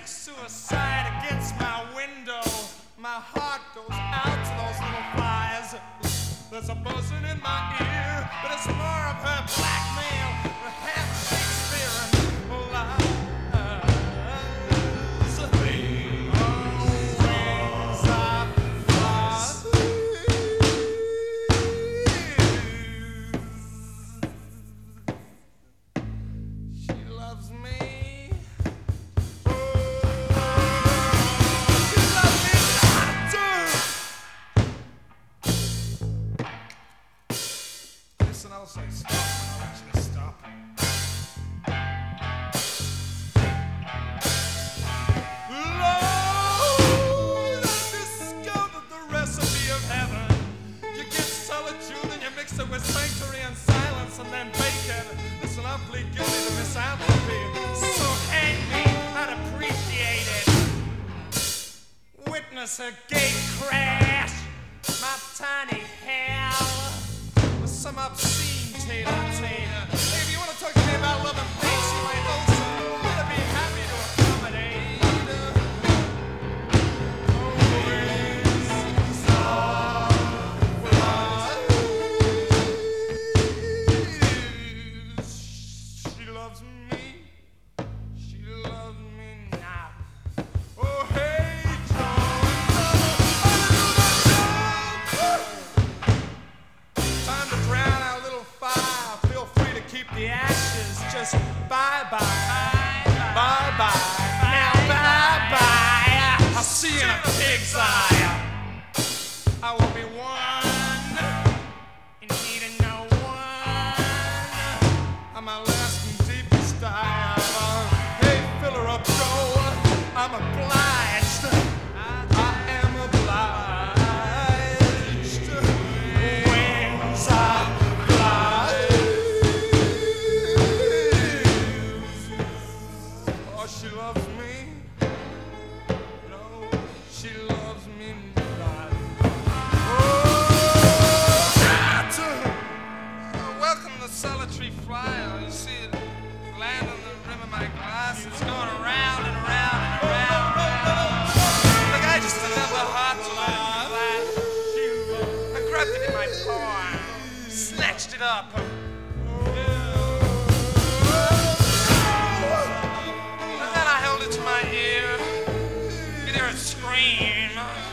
suicide against my window. My heart goes out to those little flies. There's a buzzing in my ear, but it's more of her blackmail, her half Shakespearean lies. She loves me. Listen, I'll say stop when I want you to stop. Lord, I discovered the recipe of heaven. You get solitude and you mix it with sanctuary and silence and then bacon. Listen, I plead guilty to misanthropy. So hang me, I'd appreciate it. Witness a gate crash, my tiny hell. Some obscene tater. Hey, if you want to talk to me about love and peace, you might also I'd be happy to accommodate. She loves me. She loves me now. Oh, hey, time to drown our little fire. Feel free to keep the ashes. Just bye-bye. Bye-bye. Now bye-bye. I'll see you in a pig's eye. I will be one in need of no one. I'm my last and deepest dive. Hey, fill her up, Joe. I'm obliged. I am obliged. Wings are flies. Oh, she loves me. No, she loves me not. Welcome to Solitary Flyer. You see it land on the rim of my glass. It's going around and around and around. Look, I just didn't have the heart to let it flash. I grabbed it in my paw, snatched it up. And then I held it to my ear. You could hear it scream.